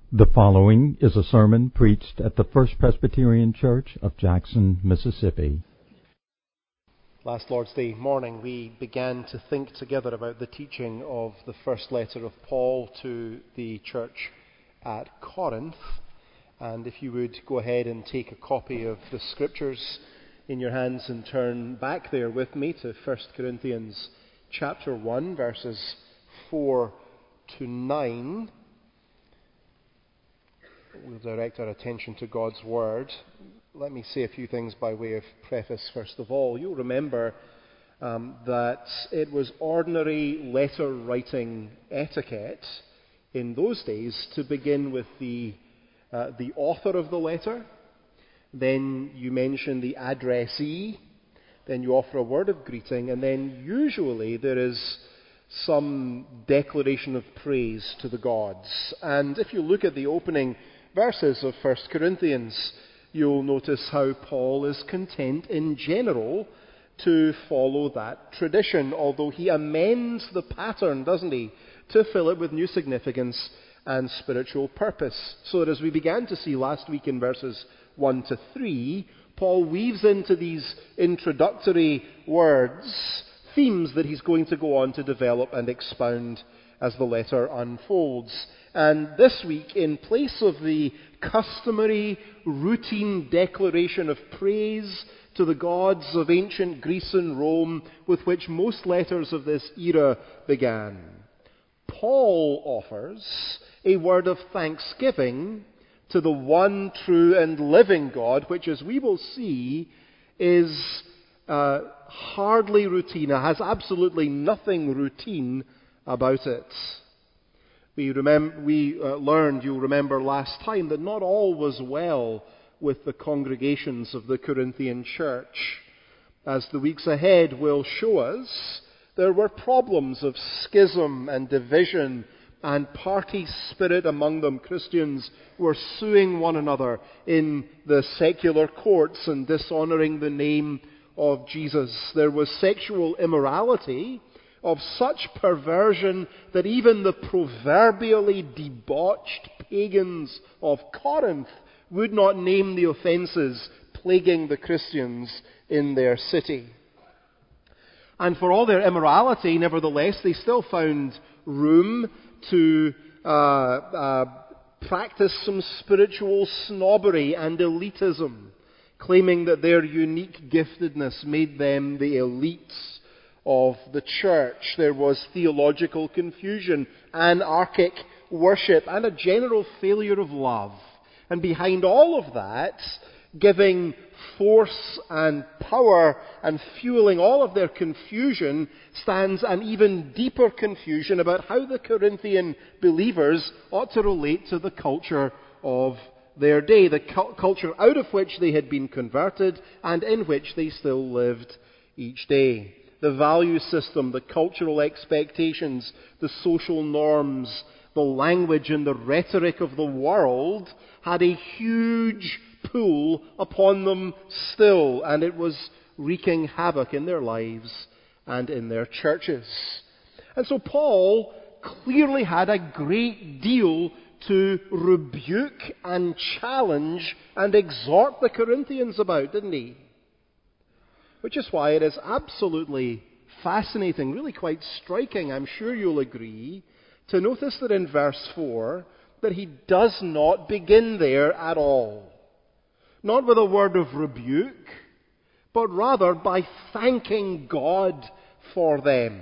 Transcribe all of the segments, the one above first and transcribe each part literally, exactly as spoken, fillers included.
The following is a sermon preached at the First Presbyterian Church of Jackson, Mississippi. Last Lord's Day morning, we began to think together about the teaching of the first letter of Paul to the church at Corinth. And if you would go ahead and take a copy of the Scriptures in your hands and turn back there with me to First Corinthians chapter one, verses four to nine. We'll direct our attention to God's Word. Let me say a few things by way of preface first of all. You'll remember um, that it was ordinary letter writing etiquette in those days to begin with the, uh, the author of the letter. Then you mention the addressee. Then you offer a word of greeting. And then usually there is some declaration of praise to the gods. And if you look at the opening verses of First Corinthians, you'll notice how Paul is content in general to follow that tradition, although he amends the pattern, doesn't he, to fill it with new significance and spiritual purpose. So that as we began to see last week in verses one to three, Paul weaves into these introductory words themes that he's going to go on to develop and expound as the letter unfolds. And this week, in place of the customary routine declaration of praise to the gods of ancient Greece and Rome with which most letters of this era began, Paul offers a word of thanksgiving to the one true and living God, which, as we will see, is uh, hardly routine. It has absolutely nothing routine about it. We, remember, we uh, learned, you'll remember last time, that not all was well with the congregations of the Corinthian church. As the weeks ahead will show us, there were problems of schism and division and party spirit among them. Christians were suing one another in the secular courts and dishonouring the name of Jesus. There was sexual immorality of such perversion that even the proverbially debauched pagans of Corinth would not name the offences plaguing the Christians in their city. And for all their immorality, nevertheless, they still found room to uh, uh, practice some spiritual snobbery and elitism, claiming that their unique giftedness made them the elites of the church. There was theological confusion, anarchic worship, and a general failure of love. And behind all of that, giving force and power and fueling all of their confusion, stands an even deeper confusion about how the Corinthian believers ought to relate to the culture of their day, the cu- culture out of which they had been converted and in which they still lived each day. The value system, the cultural expectations, the social norms, the language and the rhetoric of the world had a huge pull upon them still, and it was wreaking havoc in their lives and in their churches. And so Paul clearly had a great deal to rebuke and challenge and exhort the Corinthians about, didn't he? Which is why it is absolutely fascinating, really quite striking, I'm sure you'll agree, to notice that in verse four, that he does not begin there at all. Not with a word of rebuke, but rather by thanking God for them.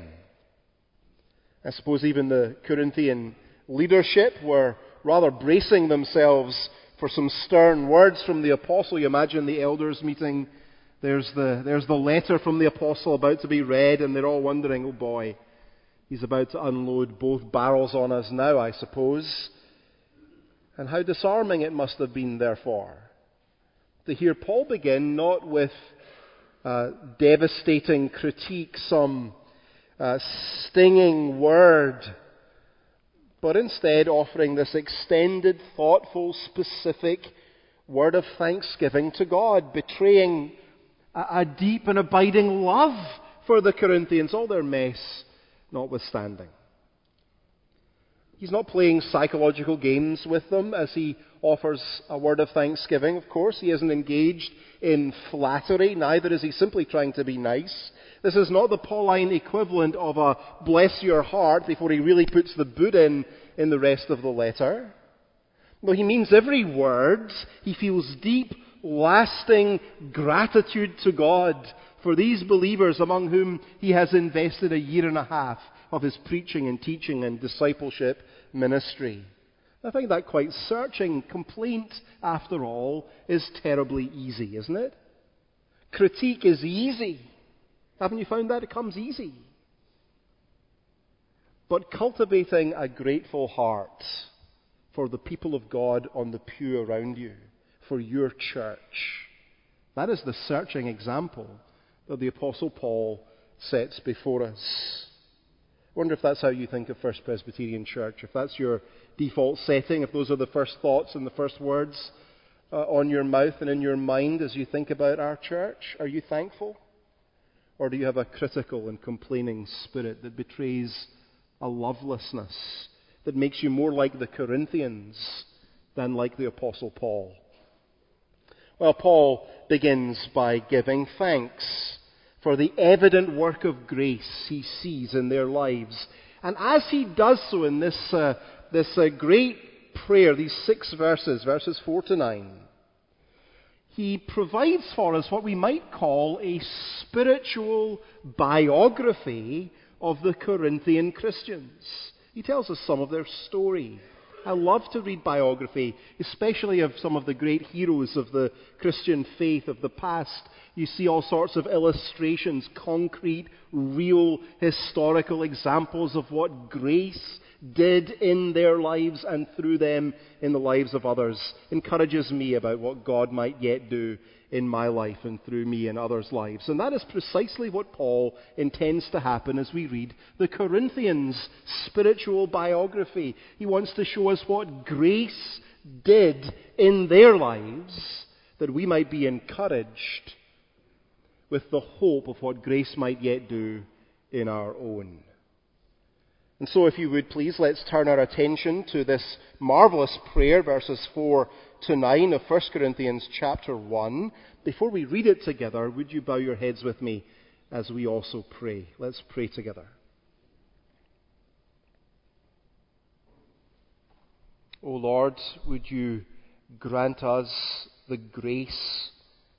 I suppose even the Corinthian leadership were rather bracing themselves for some stern words from the apostle. You imagine the elders meeting. There's the, there's the letter from the apostle about to be read, and they're all wondering, oh boy, he's about to unload both barrels on us now, I suppose. And how disarming it must have been, therefore, to hear Paul begin not with uh, devastating critique, some uh, stinging word, but instead offering this extended, thoughtful, specific word of thanksgiving to God, betraying a, a deep and abiding love for the Corinthians, all their mess notwithstanding. He's not playing psychological games with them as he offers a word of thanksgiving, of course. He isn't engaged in flattery, neither is he simply trying to be nice. This is not the Pauline equivalent of a bless your heart before he really puts the boot in in the rest of the letter. No, he means every word. He feels deep, lasting gratitude to God for these believers among whom he has invested a year and a half of his preaching and teaching and discipleship ministry. I find that quite searching. Complaint, after all, is terribly easy, isn't it? Critique is easy. Haven't you found that? It comes easy. But cultivating a grateful heart for the people of God on the pew around you, for your church, that is the searching example that the Apostle Paul sets before us. I wonder if that's how you think of First Presbyterian Church, if that's your default setting, if those are the first thoughts and the first words uh, on your mouth and in your mind as you think about our church. Are you thankful? Or do you have a critical and complaining spirit that betrays a lovelessness that makes you more like the Corinthians than like the Apostle Paul? Well, Paul begins by giving thanks for the evident work of grace he sees in their lives. And as he does so in this, uh, this uh, great prayer, these six verses, verses four to nine, he provides for us what we might call a spiritual biography of the Corinthian Christians. He tells us some of their story. I love to read biography, especially of some of the great heroes of the Christian faith of the past. You see all sorts of illustrations, concrete, real, historical examples of what grace did in their lives and through them in the lives of others. Encourages me about what God might yet do in my life and through me in others' lives. And that is precisely what Paul intends to happen as we read the Corinthians' spiritual biography. He wants to show us what grace did in their lives, that we might be encouraged with the hope of what grace might yet do in our own. And so, if you would please, let's turn our attention to this marvelous prayer, verses four to nine of First Corinthians chapter one. Before we read it together, would you bow your heads with me as we also pray? Let's pray together. O Lord, would you grant us the grace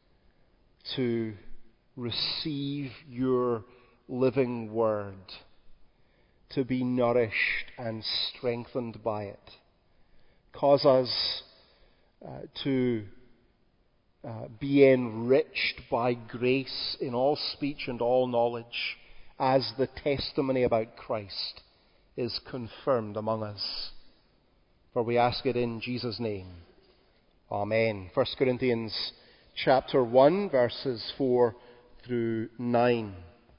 to receive your living word, to be nourished and strengthened by it. Cause us uh, to uh, be enriched by grace in all speech and all knowledge as the testimony about Christ is confirmed among us. For we ask it in Jesus' name. Amen. First Corinthians chapter one, verses four through nine.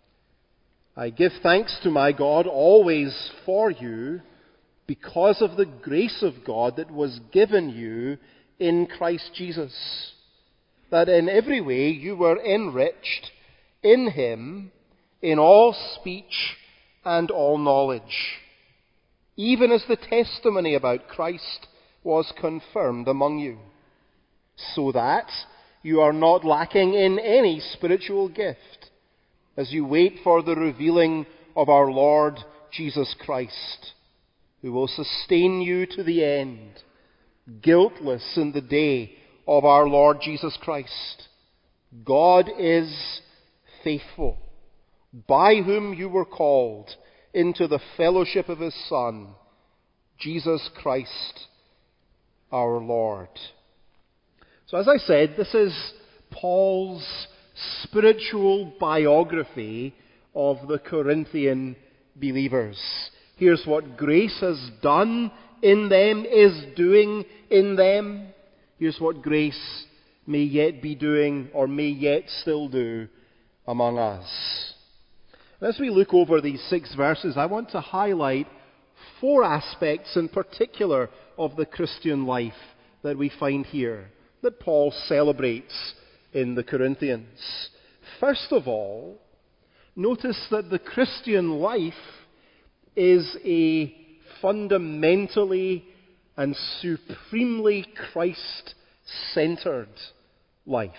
I give thanks to my God always for you, because of the grace of God that was given you in Christ Jesus, that in every way you were enriched in him in all speech and all knowledge, even as the testimony about Christ was confirmed among you, so that you are not lacking in any spiritual gift, as you wait for the revealing of our Lord Jesus Christ, who will sustain you to the end, guiltless in the day of our Lord Jesus Christ. God is faithful, by whom you were called into the fellowship of his Son, Jesus Christ our Lord. So as I said, this is Paul's spiritual biography of the Corinthian believers. Here's what grace has done in them, is doing in them. Here's what grace may yet be doing or may yet still do among us. As we look over these six verses, I want to highlight four aspects in particular of the Christian life that we find here, that Paul celebrates in the Corinthians. First of all, notice that the Christian life is a fundamentally and supremely Christ-centered life.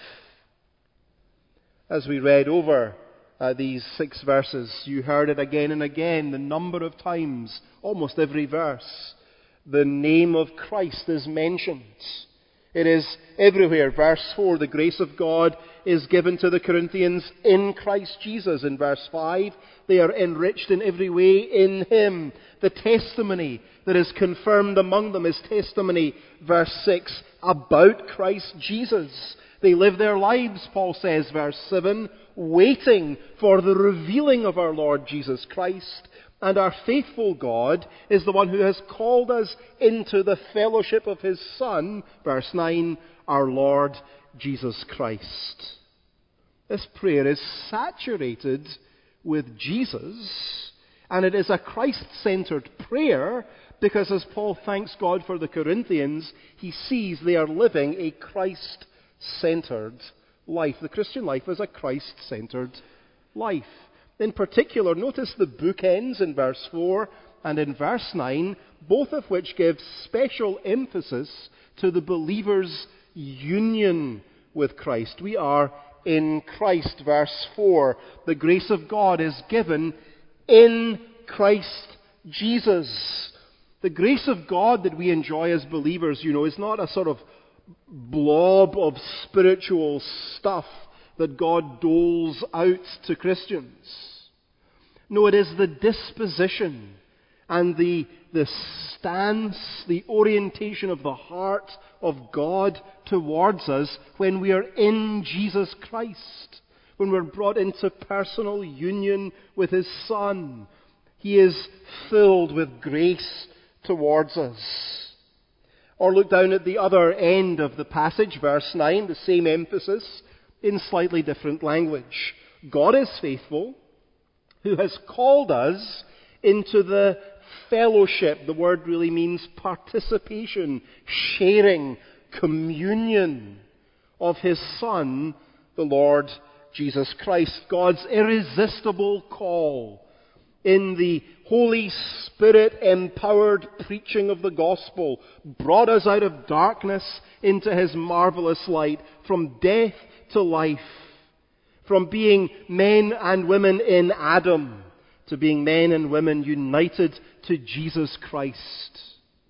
As we read over uh, these six verses, you heard it again and again, the number of times, almost every verse, the name of Christ is mentioned. It is everywhere. Verse four, the grace of God is given to the Corinthians in Christ Jesus. In verse five, they are enriched in every way in Him. The testimony that is confirmed among them is testimony, verse six, about Christ Jesus. They live their lives, Paul says, verse seven, waiting for the revealing of our Lord Jesus Christ. And our faithful God is the one who has called us into the fellowship of His Son, verse nine, our Lord Jesus Christ. This prayer is saturated with Jesus, and it is a Christ-centered prayer because as Paul thanks God for the Corinthians, he sees they are living a Christ-centered life. The Christian life is a Christ-centered life. In particular, notice the bookends in verse four and in verse nine, both of which give special emphasis to the believer's union with Christ. We are in Christ. Verse four, the grace of God is given in Christ Jesus. The grace of God that we enjoy as believers, you know, is not a sort of blob of spiritual stuff that God doles out to Christians. No, it is the disposition and the, the stance, the orientation of the heart of God towards us when we are in Jesus Christ, when we're brought into personal union with His Son. He is filled with grace towards us. Or look down at the other end of the passage, verse nine, the same emphasis in slightly different language. God is faithful, who has called us into the fellowship. The word really means participation, sharing, communion of His Son, the Lord Jesus Christ. God's irresistible call in the Holy Spirit-empowered preaching of the gospel brought us out of darkness into His marvelous light, from death to life. From being men and women in Adam to being men and women united to Jesus Christ.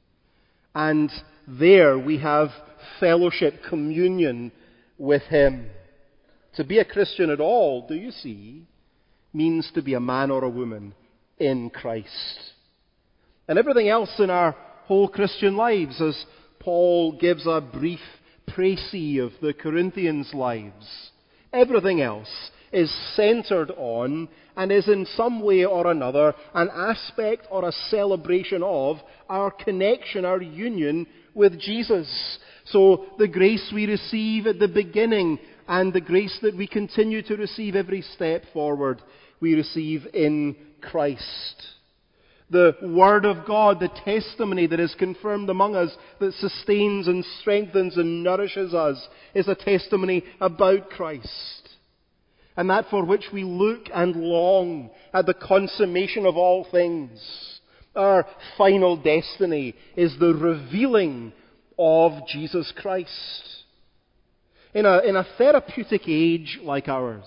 And there we have fellowship, communion with Him. To be a Christian at all, do you see, means to be a man or a woman in Christ. And everything else in our whole Christian lives, as Paul gives a brief précis of the Corinthians' lives, everything else is centered on and is in some way or another an aspect or a celebration of our connection, our union with Jesus. So the grace we receive at the beginning and the grace that we continue to receive every step forward, we receive in Christ. The Word of God, the testimony that is confirmed among us, that sustains and strengthens and nourishes us, is a testimony about Christ. And that for which we look and long at the consummation of all things. Our final destiny is the revealing of Jesus Christ. In a, in a therapeutic age like ours,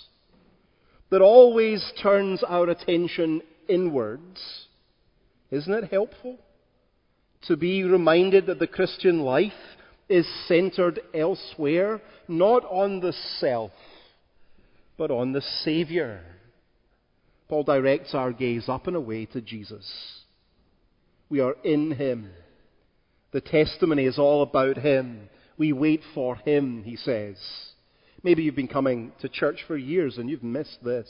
that always turns our attention inwards, isn't it helpful to be reminded that the Christian life is centered elsewhere, not on the self, but on the Savior? Paul directs our gaze up and away to Jesus. We are in Him. The testimony is all about Him. We wait for Him, he says. Maybe you've been coming to church for years and you've missed this.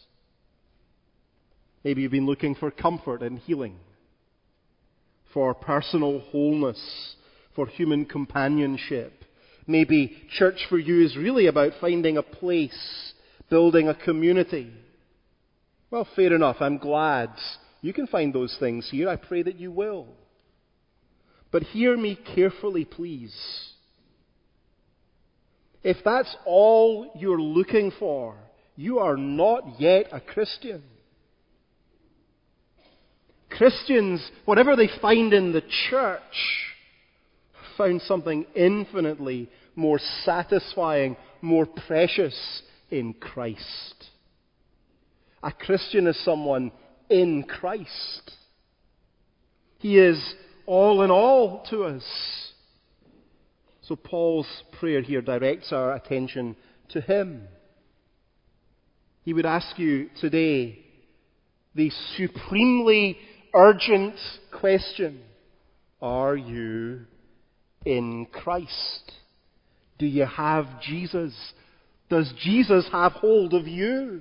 Maybe you've been looking for comfort and healing, for personal wholeness, for human companionship. Maybe church for you is really about finding a place, building a community. Well, fair enough. I'm glad you can find those things here. I pray that you will. But hear me carefully, please. If that's all you're looking for, you are not yet a Christian. Christians, whatever they find in the church, found something infinitely more satisfying, more precious in Christ. A Christian is someone in Christ. He is all in all to us. So Paul's prayer here directs our attention to him. He would ask you today the supremely urgent question: are you in Christ? Do you have Jesus? Does Jesus have hold of you?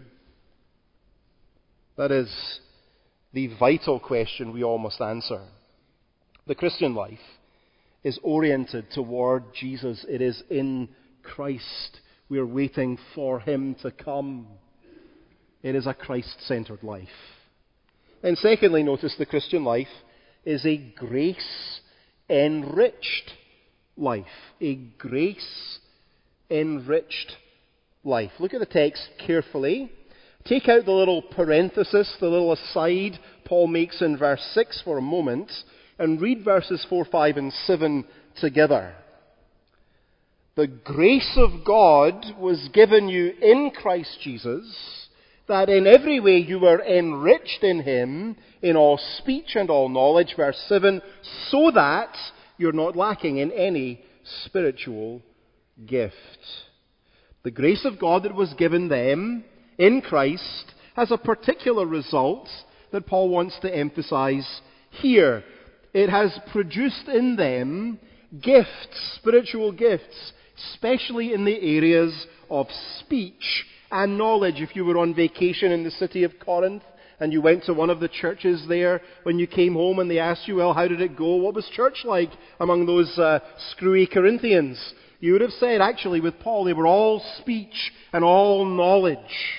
That is the vital question we all must answer. The Christian life is oriented toward Jesus. It is in Christ. We are waiting for him to come. It is a Christ-centered life. And secondly, notice the Christian life is a grace-enriched life. A grace-enriched life. Look at the text carefully. Take out the little parenthesis, the little aside Paul makes in verse six for a moment, and read verses four, five, and seven together. The grace of God was given you in Christ Jesus, that in every way you were enriched in him, in all speech and all knowledge, verse seven, so that you're not lacking in any spiritual gift. The grace of God that was given them in Christ has a particular result that Paul wants to emphasize here. It has produced in them gifts, spiritual gifts, especially in the areas of speech and knowledge. If you were on vacation in the city of Corinth and you went to one of the churches there, when you came home and they asked you, well, how did it go? What was church like among those uh, screwy Corinthians? You would have said, actually, with Paul, they were all speech and all knowledge.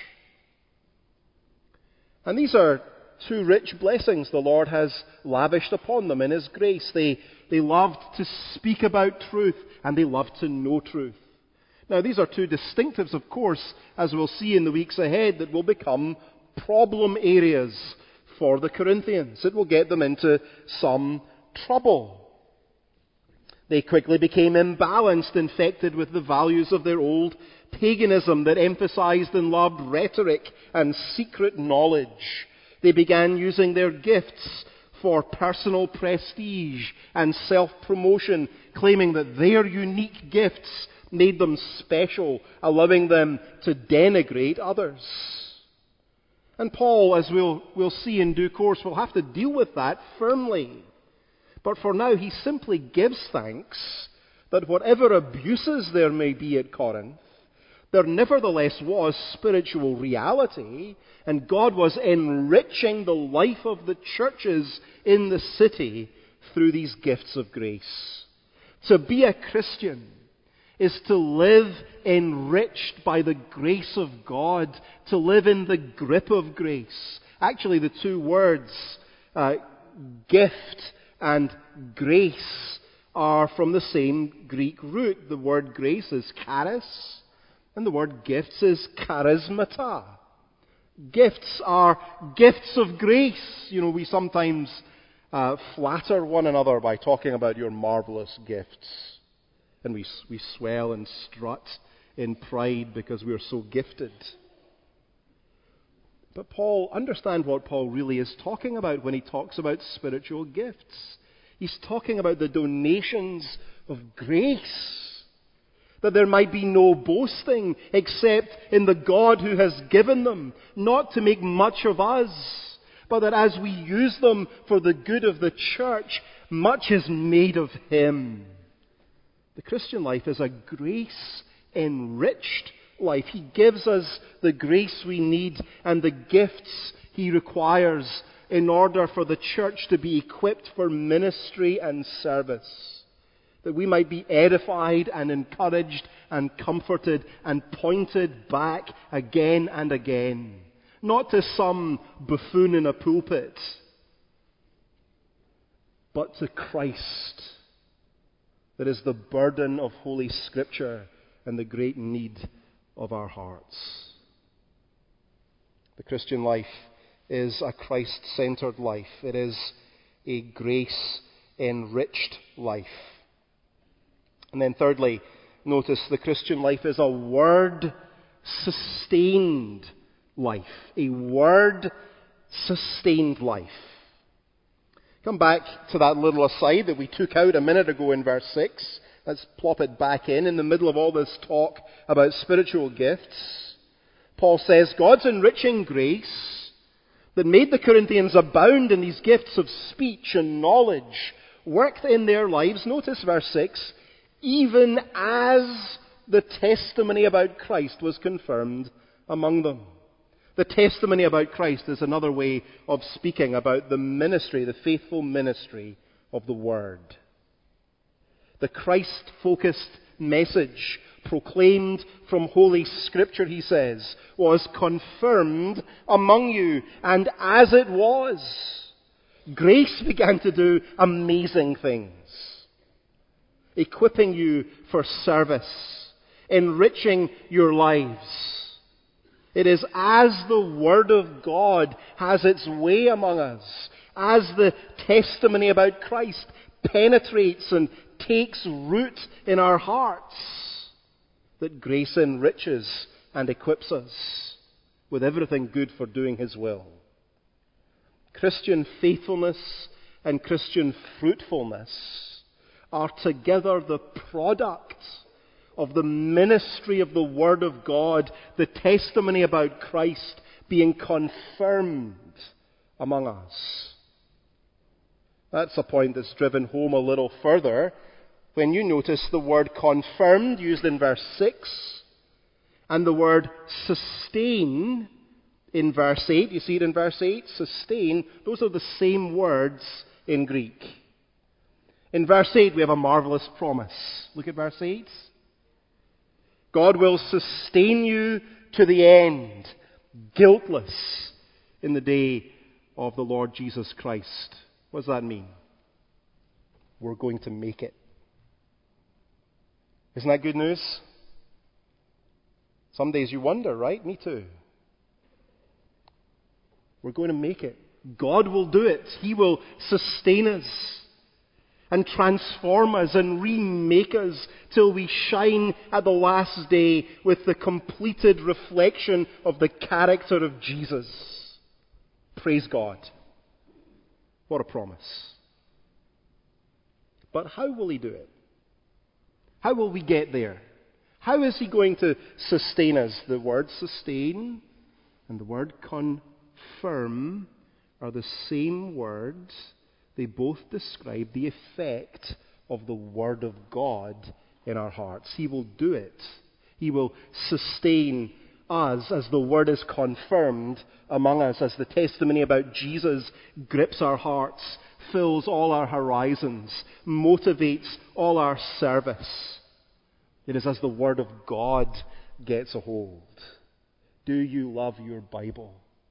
And these are two rich blessings the Lord has lavished upon them in his grace. They, they loved to speak about truth, and they loved to know truth. Now, these are two distinctives, of course, as we'll see in the weeks ahead, that will become problem areas for the Corinthians. It will get them into some trouble. They quickly became imbalanced, infected with the values of their old paganism that emphasized and loved rhetoric and secret knowledge. They began using their gifts for personal prestige and self-promotion, claiming that their unique gifts made them special, allowing them to denigrate others. And Paul, as we'll, we'll see in due course, will have to deal with that firmly. But for now, he simply gives thanks that whatever abuses there may be at Corinth, there nevertheless was spiritual reality, and God was enriching the life of the churches in the city through these gifts of grace. To be a Christian is to live enriched by the grace of God, to live in the grip of grace. Actually, the two words, uh, gift and grace, are from the same Greek root. The word grace is charis, and the word gifts is charismata. Gifts are gifts of grace. You know, we sometimes uh, flatter one another by talking about your marvelous gifts. And we, we swell and strut in pride because we're so gifted. But Paul, understand what Paul really is talking about when he talks about spiritual gifts. He's talking about the donations of grace. That there might be no boasting except in the God who has given them, not to make much of us, but that as we use them for the good of the church, much is made of him. The Christian life is a grace-enriched life. He gives us the grace we need and the gifts he requires in order for the church to be equipped for ministry and service. That we might be edified and encouraged and comforted and pointed back again and again. Not to some buffoon in a pulpit, but to Christ. That is the burden of Holy Scripture and the great need of our hearts. The Christian life is a Christ-centered life. It is a grace-enriched life. And then thirdly, notice the Christian life is a word-sustained life. A word-sustained life. Come back to that little aside that we took out a minute ago in verse six. Let's plop it back in, in the middle of all this talk about spiritual gifts. Paul says, God's enriching grace that made the Corinthians abound in these gifts of speech and knowledge worked in their lives, notice verse six, even as the testimony about Christ was confirmed among them. The testimony about Christ is another way of speaking about the ministry, the faithful ministry of the Word. The Christ-focused message proclaimed from Holy Scripture, he says, was confirmed among you. And as it was, grace began to do amazing things, equipping you for service, enriching your lives. It is as the Word of God has its way among us, as the testimony about Christ penetrates and takes root in our hearts, that grace enriches and equips us with everything good for doing His will. Christian faithfulness and Christian fruitfulness are together the product of the ministry of the Word of God, the testimony about Christ being confirmed among us. That's a point that's driven home a little further when you notice the word confirmed used in verse six and the word sustain in verse eight. You see it in verse eight? Sustain. Those are the same words in Greek. In verse eight we have a marvelous promise. Look at verse eight. God will sustain you to the end, guiltless in the day of the Lord Jesus Christ. What does that mean? We're going to make it. Isn't that good news? Some days you wonder, right? Me too. We're going to make it. God will do it. He will sustain us and transform us and remake us till we shine at the last day with the completed reflection of the character of Jesus. Praise God. What a promise. But how will He do it? How will we get there? How is He going to sustain us? The word sustain and the word confirm are the same words. They both describe the effect of the Word of God in our hearts. He will do it. He will sustain us as the Word is confirmed among us, as the testimony about Jesus grips our hearts, fills all our horizons, motivates all our service. It is as the Word of God gets a hold. Do you love your Bible?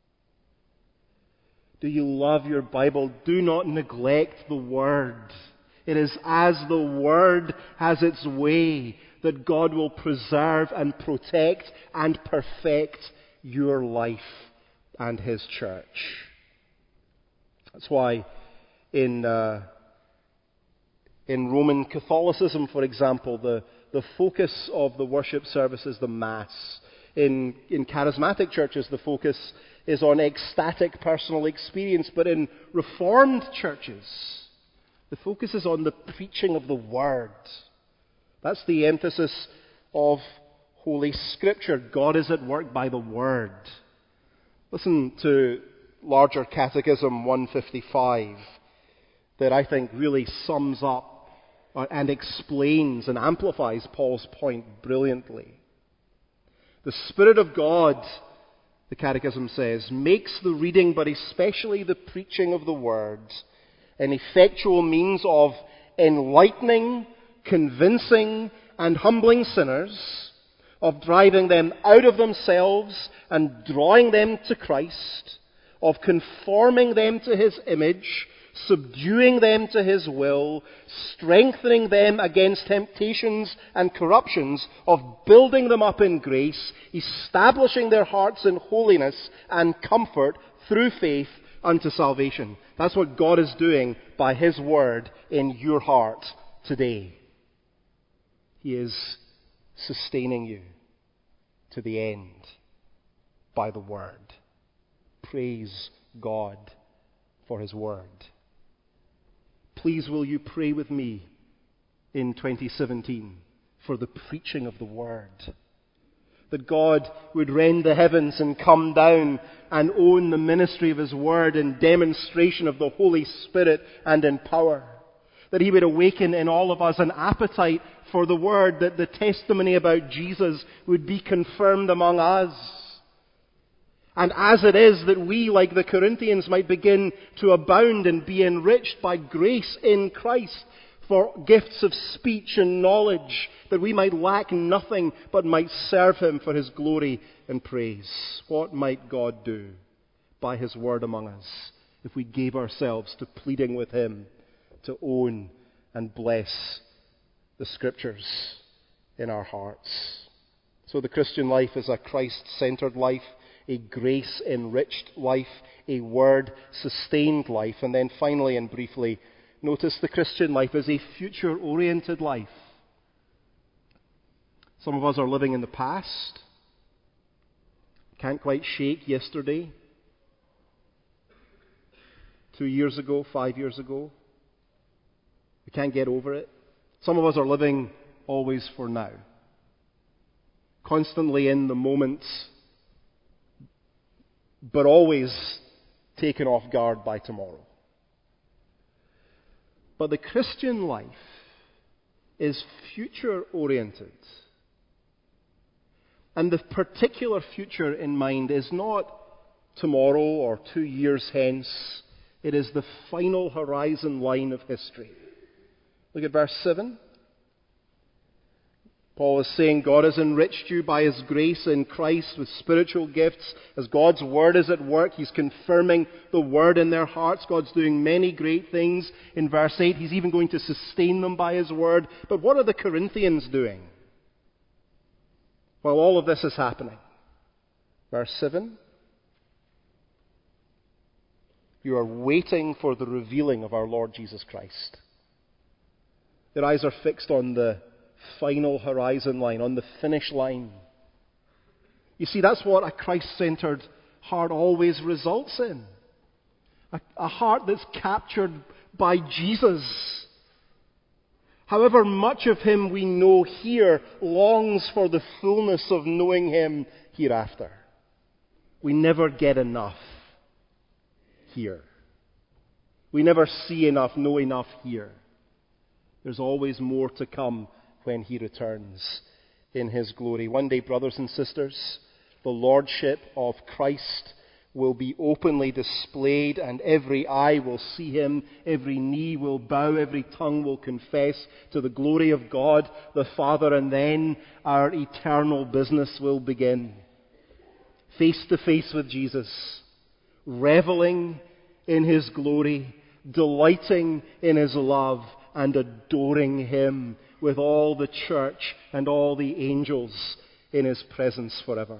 Do you love your Bible? Do not neglect the Word. It is as the Word has its way that God will preserve and protect and perfect your life and His church. That's why in uh, in Roman Catholicism, for example, the, the focus of the worship service is the Mass. In, in charismatic churches, the focus is on ecstatic personal experience. But in Reformed churches, the focus is on the preaching of the Word. That's the emphasis of Holy Scripture. God is at work by the Word. Listen to Larger Catechism one fifty-five, that I think really sums up and explains and amplifies Paul's point brilliantly. The Spirit of God, the Catechism says, makes the reading, but especially the preaching of the Word, an effectual means of enlightening, convincing, and humbling sinners, of driving them out of themselves and drawing them to Christ, of conforming them to His image, subduing them to His will, strengthening them against temptations and corruptions, of building them up in grace, establishing their hearts in holiness and comfort through faith unto salvation. That's what God is doing by His word in your heart today. He is sustaining you to the end by the word. Praise God for His word. Please will you pray with me in twenty seventeen for the preaching of the word. That God would rend the heavens and come down and own the ministry of His word in demonstration of the Holy Spirit and in power. That He would awaken in all of us an appetite for the word, that the testimony about Jesus would be confirmed among us. And as it is that we, like the Corinthians, might begin to abound and be enriched by grace in Christ for gifts of speech and knowledge, that we might lack nothing but might serve Him for His glory and praise. What might God do by His word among us if we gave ourselves to pleading with Him to own and bless the Scriptures in our hearts? So the Christian life is a Christ-centered life, a grace-enriched life, a word-sustained life. And then finally and briefly, notice the Christian life is a future-oriented life. Some of us are living in the past. Can't quite shake yesterday. Two years ago, five years ago. We can't get over it. Some of us are living always for now. Constantly in the moment, but always taken off guard by tomorrow. But the Christian life is future-oriented. And the particular future in mind is not tomorrow or two years hence. It is the final horizon line of history. Look at verse seven. Paul is saying God has enriched you by His grace in Christ with spiritual gifts. As God's word is at work, He's confirming the word in their hearts. God's doing many great things. In verse eight, He's even going to sustain them by His word. But what are the Corinthians doing while all of this is happening? Verse seven. You are waiting for the revealing of our Lord Jesus Christ. Their eyes are fixed on the final horizon line, on the finish line. You see, that's what a Christ-centered heart always results in. A, a heart that's captured by Jesus. However much of Him we know here, longs for the fullness of knowing Him hereafter. We never get enough here. We never see enough, know enough here. There's always more to come when He returns in His glory. One day, brothers and sisters, the Lordship of Christ will be openly displayed, and every eye will see Him, every knee will bow, every tongue will confess to the glory of God the Father, and then our eternal business will begin. Face to face with Jesus, reveling in His glory, delighting in His love, and adoring Him with all the church and all the angels in His presence forever.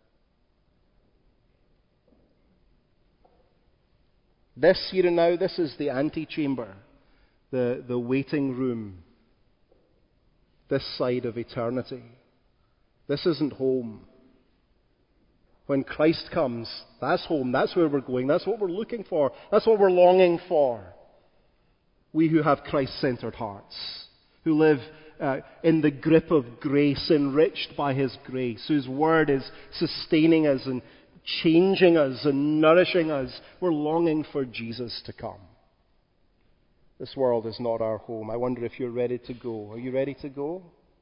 This here and now, this is the antechamber, the, the waiting room, this side of eternity. This isn't home. When Christ comes, that's home, that's where we're going, that's what we're looking for, that's what we're longing for. We who have Christ-centered hearts, who live uh, in the grip of grace, enriched by His grace, whose word is sustaining us and changing us and nourishing us. We're longing for Jesus to come. This world is not our home. I wonder if you're ready to go. Are you ready to go?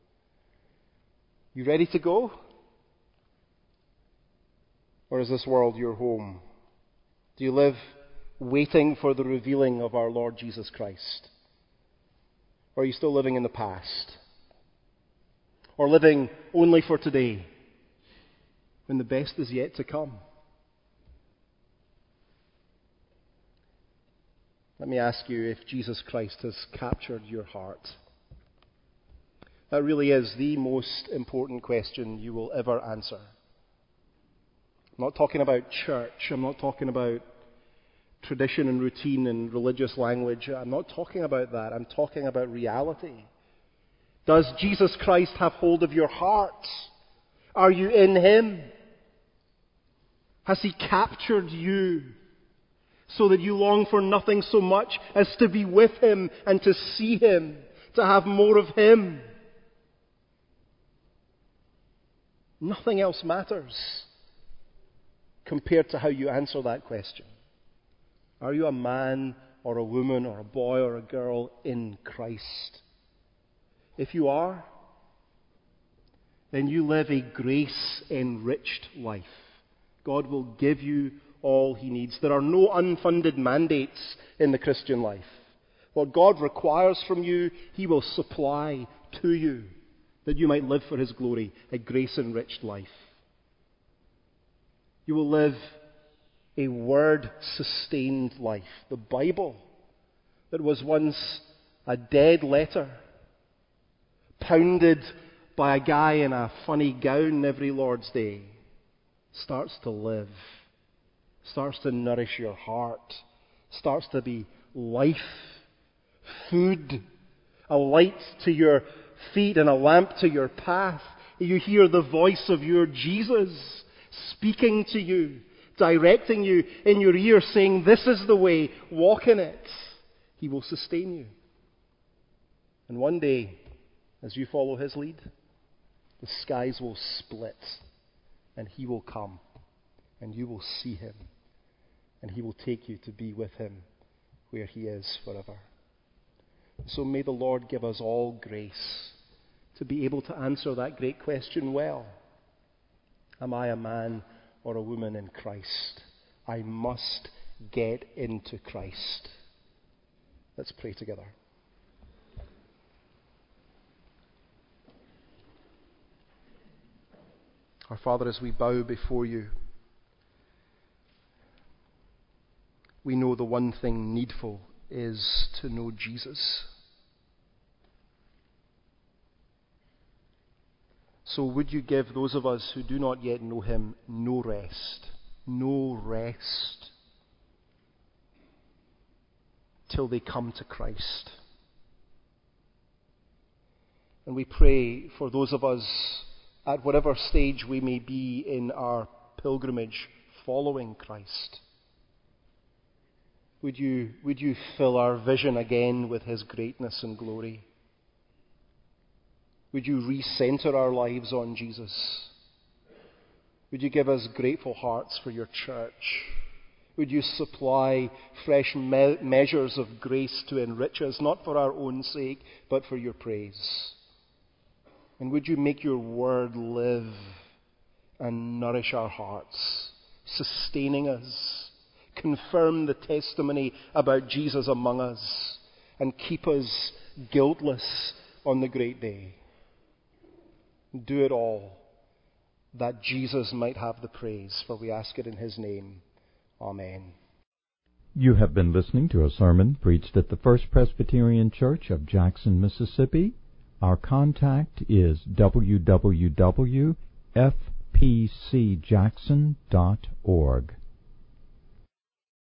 You ready to go? Or is this world your home? Do you live waiting for the revealing of our Lord Jesus Christ? Or are you still living in the past? Or living only for today, when the best is yet to come? Let me ask you if Jesus Christ has captured your heart. That really is the most important question you will ever answer. I'm not talking about church. I'm not talking about tradition and routine and religious language. I'm not talking about that. I'm talking about reality. Does Jesus Christ have hold of your heart? Are you in Him? Has He captured you so that you long for nothing so much as to be with Him and to see Him, to have more of Him? Nothing else matters compared to how you answer that question. Are you a man or a woman or a boy or a girl in Christ? If you are, then you live a grace-enriched life. God will give you all He needs. There are no unfunded mandates in the Christian life. What God requires from you, He will supply to you, that you might live for His glory, a grace-enriched life. You will live a word-sustained life. The Bible, that was once a dead letter, pounded by a guy in a funny gown every Lord's Day, starts to live, starts to nourish your heart, starts to be life, food, a light to your feet and a lamp to your path. You hear the voice of your Jesus speaking to you, directing you in your ear, saying, "This is the way, walk in it." He will sustain you. And one day, as you follow His lead, the skies will split and He will come and you will see Him and He will take you to be with Him where He is forever. So may the Lord give us all grace to be able to answer that great question well. Am I a man or a woman in Christ? I must get into Christ. Let's pray together. Our Father, as we bow before You, we know the one thing needful is to know Jesus. So would You give those of us who do not yet know Him no rest, no rest, till they come to Christ. And we pray for those of us at whatever stage we may be in our pilgrimage following Christ. Would you, would you fill our vision again with His greatness and glory? Would You recenter our lives on Jesus? Would You give us grateful hearts for Your church? Would You supply fresh me- measures of grace to enrich us, not for our own sake, but for Your praise? And would You make Your word live and nourish our hearts, sustaining us, confirm the testimony about Jesus among us, and keep us guiltless on the great day. Do it all that Jesus might have the praise, for we ask it in His name. Amen. You have been listening to a sermon preached at the First Presbyterian Church of Jackson, Mississippi. Our contact is w w w dot f p c jackson dot org.